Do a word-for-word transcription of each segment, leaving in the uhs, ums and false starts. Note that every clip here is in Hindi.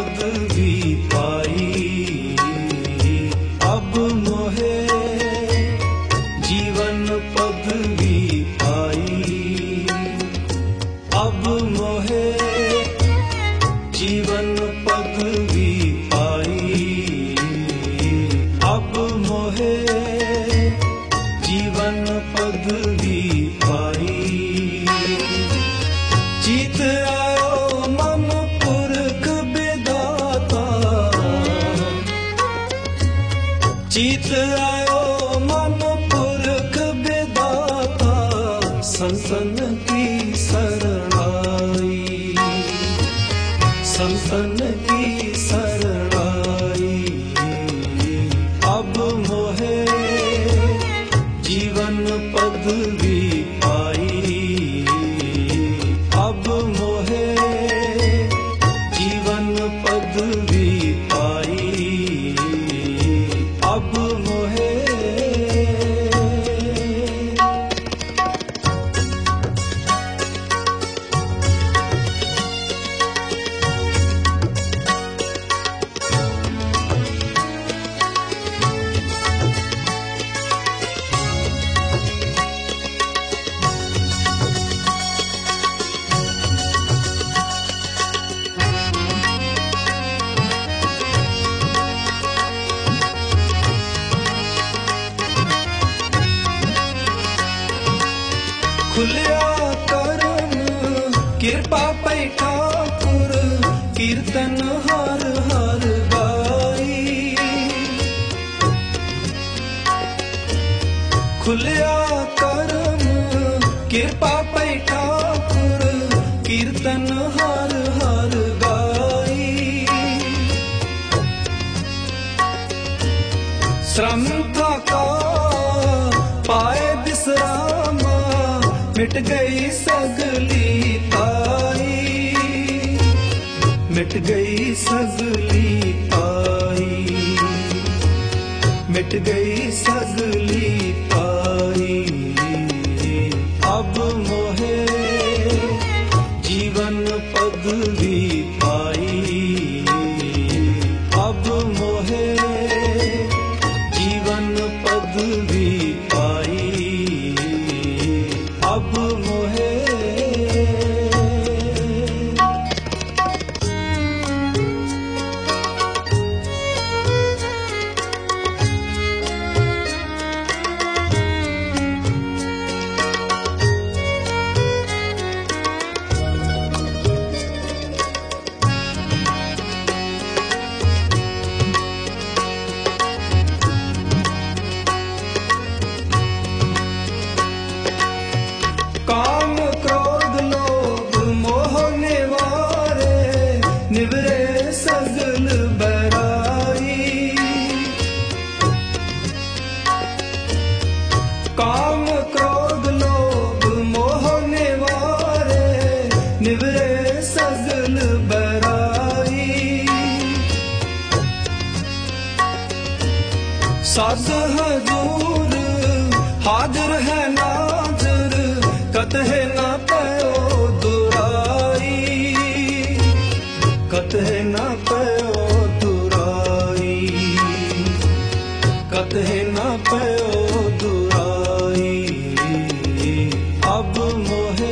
पदवी पाई, अब मोहे जीवन पदवी पाई, अब मोहे जीवन पदवी पाई, अब मोहे जीवन पदवी पाई। जीत आयो मन पुरख विधाता, जीत आयो मन पुरख विधाता, संतन की शरणाई, संतन की शरणाई, अब मोहे जीवन पदवी पाई, अब मोहे जीवन पदवी पाई, अब मोहे। खुलिया करन कृपा पै ठाकुर, कीर्तन हर हर गाई, खुलिया करन कृपा पै ठाकुर, कीर्तन हर हर गाई। श्रम थका पाए विश्राम, मिट गई सगली ताई, मिट गई सगली ताई, मिट गई सगली ताई, अब मोहे जीवन पदवी पाई, अब मोहे जीवन पदवी पाई, अब मोहे। काम क्रोध लोभ मोह निवारे, निवरे सगल बराई, काम क्रोध लोभ मोह निवारे, निवरे सगल बराई। साध हजूर हाजिर है नाजर, कतहे न पयो दुराई, कतहे न पयो दुराई, कतहे न पयो दुराई, अब मोहे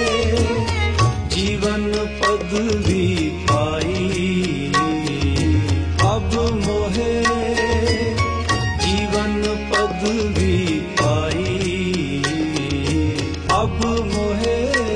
जीवन पदवी पाई, अब मोहे जीवन पदवी पाई, अब मोहे।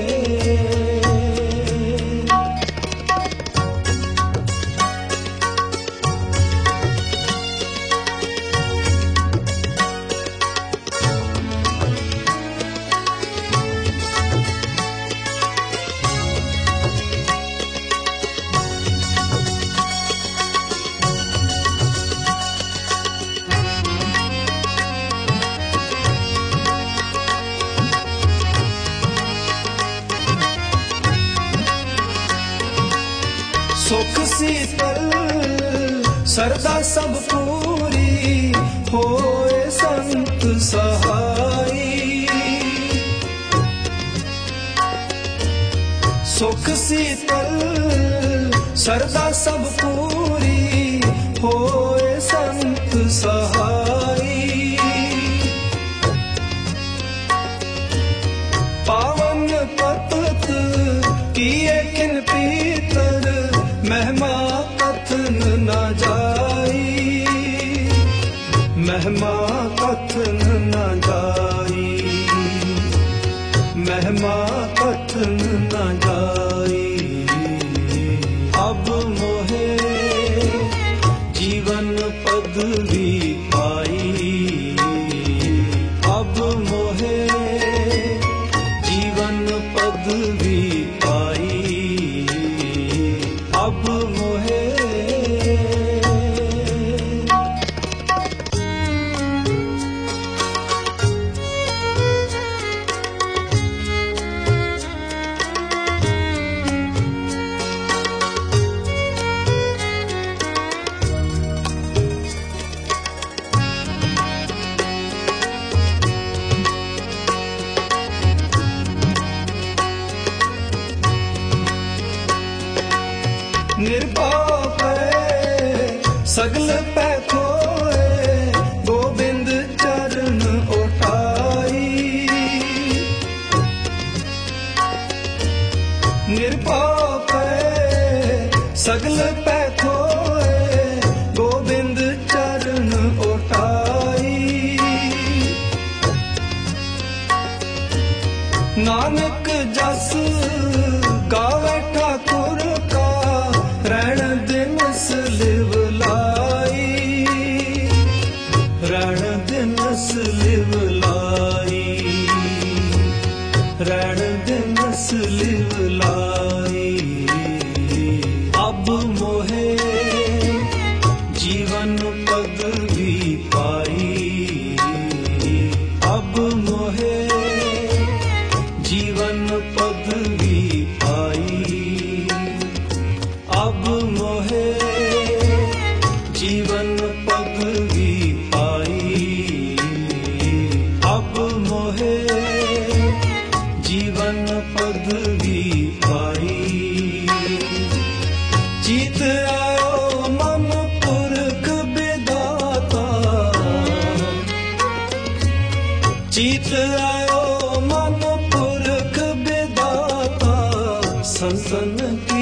सुख शीतल सरदा सब पूरी, होए संत सहाई, सुख शीतल सरदा सब पूरी होए संत सहाई। पावन पतत किए किन पीतर महिमा कथन न जाई, महिमा कथन न जाई, महिमा कथन न जाई। अब मोहे जीवन पदवी पाई, अब मोहे जीवन पदवी पाई, अब मोहे। निर्पाप सगल पै खोए गोविंद चरण उठाई। निर्पाप सगल पै खोए गोविंद चरण उठाई। नानक जस गावे ठाकुर का रण दिनस लिव लाई, रण दिनस लिव लाई, रण दिनस लिव लाई। अब मोहे जीवन पदवी पाई, अब मोहे जीवन पदवी पाई, अब मोहे जीवन पदवी पाई, अब मोहे जीवन पदवी पाई। जीत आयो मन पुरख विधाता, जीत आयो मन पुरख विधाता, संतन की